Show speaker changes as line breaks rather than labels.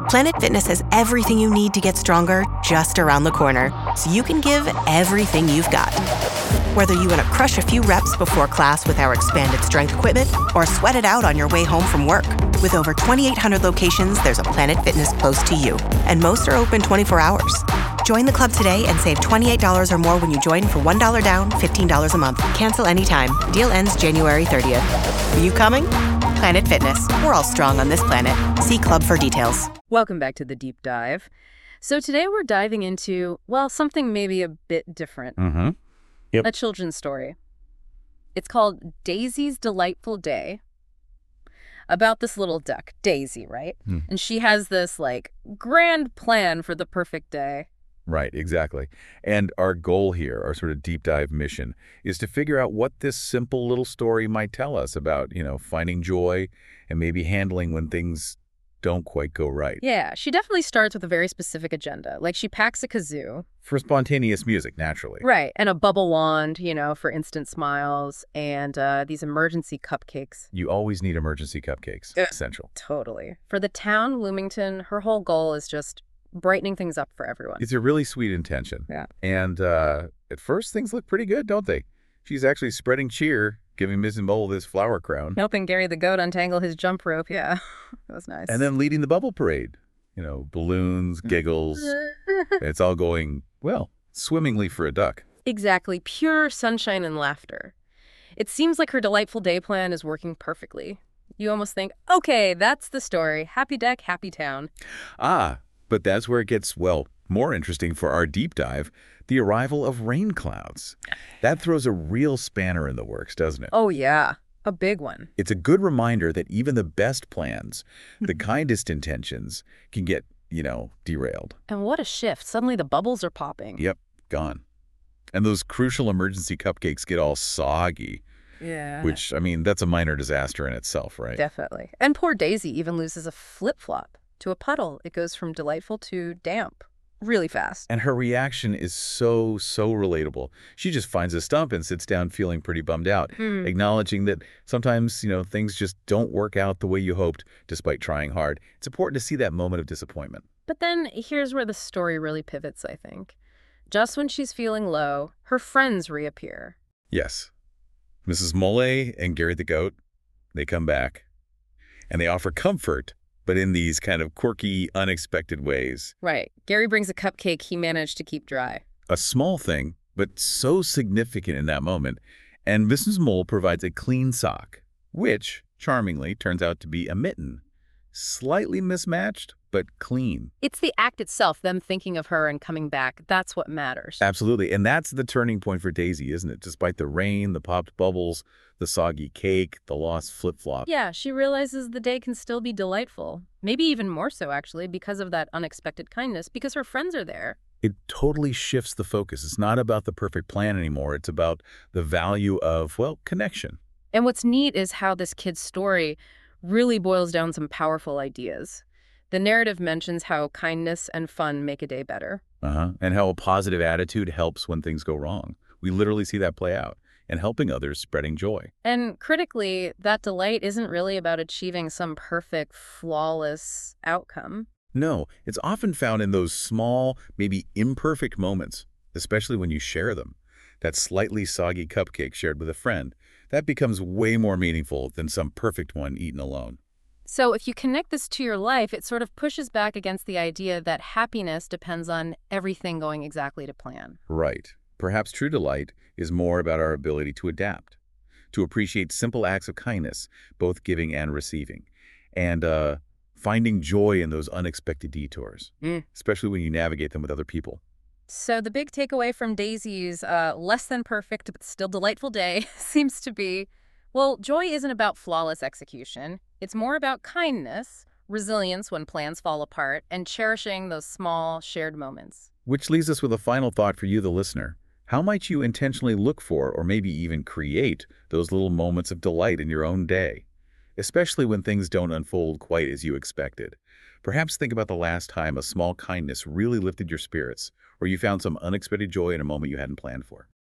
Planet Fitness has everything you need to get stronger just around the corner, so you can give everything you've got. Whether you want to crush a few reps before class with our expanded strength equipment or sweat it out on your way home from work. With over 2,800 locations, there's a Planet Fitness close to you, and most are open 24 hours. Join the club today and save $28 or more when you join for $1 down, $15 a month. Cancel anytime. Deal ends January 30th. Are you coming? Planet Fitness. We're all strong on this planet. See club for details.
Welcome back to the Deep Dive. So today we're diving into, well, something maybe a bit different.
Yep.
A children's story. It's called Daisy's Delightful Day. About this little duck, Daisy, right? And she has this, grand plan for the perfect day.
Right, exactly. And our goal here, our sort of deep dive mission, is to figure out what this simple little story might tell us about, finding joy and maybe handling when things don't quite go right.
Yeah, she definitely starts with a very specific agenda. Like, she packs a kazoo.
For spontaneous music, naturally.
Right, and a bubble wand, for instant smiles, and these emergency cupcakes.
You always need emergency cupcakes. Essential.
Totally. For the town, Bloomington, her whole goal is just brightening things up for everyone.
It's a really sweet intention.
Yeah.
And at first, things look pretty good, don't they? She's actually spreading cheer, giving Mrs. Mole this flower crown.
Helping Gary the goat untangle his jump rope. Yeah, that was nice.
And then leading the bubble parade. Balloons, giggles. It's all going, well, swimmingly for a duck.
Exactly. Pure sunshine and laughter. It seems like her delightful day plan is working perfectly. You almost think, okay, that's the story. Happy duck, happy town.
But that's where it gets, well, more interesting for our deep dive, the arrival of rain clouds. That throws a real spanner in the works, doesn't it?
Oh, yeah. A big one.
It's a good reminder that even the best plans, the kindest intentions, can get, derailed.
And what a shift. Suddenly the bubbles are popping.
Yep, gone. And those crucial emergency cupcakes get all soggy.
Yeah.
Which, that's a minor disaster in itself, right?
Definitely. And poor Daisy even loses a flip-flop to a puddle. It goes from delightful to damp really fast.
And her reaction is so relatable. She just finds a stump and sits down feeling pretty bummed out, acknowledging that sometimes, things just don't work out the way you hoped, despite trying hard. It's important to see that moment of disappointment.
But then here's where the story really pivots, I think. Just when she's feeling low, her friends reappear.
Yes. Mrs. Mole and Gary the goat, they come back, and they offer comfort, but in these kind of quirky, unexpected ways.
Right. Gary brings a cupcake he managed to keep dry.
A small thing, but so significant in that moment. And Mrs. Mole provides a clean sock, which, charmingly, turns out to be a mitten. Slightly mismatched, but clean.
It's the act itself, them thinking of her and coming back. That's what matters.
Absolutely. And that's the turning point for Daisy, isn't it? Despite the rain, the popped bubbles, the soggy cake, the lost flip-flop.
Yeah, she realizes the day can still be delightful. Maybe even more so, actually, because of that unexpected kindness, because her friends are there.
It totally shifts the focus. It's not about the perfect plan anymore. It's about the value of, well, connection.
And what's neat is how this kid's story really boils down some powerful ideas. The narrative mentions how kindness and fun make a day better.
And how a positive attitude helps when things go wrong. We literally see that play out. And helping others, spreading joy.
And critically, that delight isn't really about achieving some perfect, flawless outcome.
No, it's often found in those small, maybe imperfect moments, especially when you share them. That slightly soggy cupcake shared with a friend, that becomes way more meaningful than some perfect one eaten alone.
So if you connect this to your life, it sort of pushes back against the idea that happiness depends on everything going exactly to plan.
Right. Perhaps true delight is more about our ability to adapt, to appreciate simple acts of kindness, both giving and receiving, and finding joy in those unexpected detours, especially when you navigate them with other people.
So the big takeaway from Daisy's less than perfect but still delightful day seems to be, well, joy isn't about flawless execution. It's more about kindness, resilience when plans fall apart, and cherishing those small shared moments.
Which leaves us with a final thought for you, the listener. How might you intentionally look for, or maybe even create, those little moments of delight in your own day? Especially when things don't unfold quite as you expected. Perhaps think about the last time a small kindness really lifted your spirits, or you found some unexpected joy in a moment you hadn't planned for.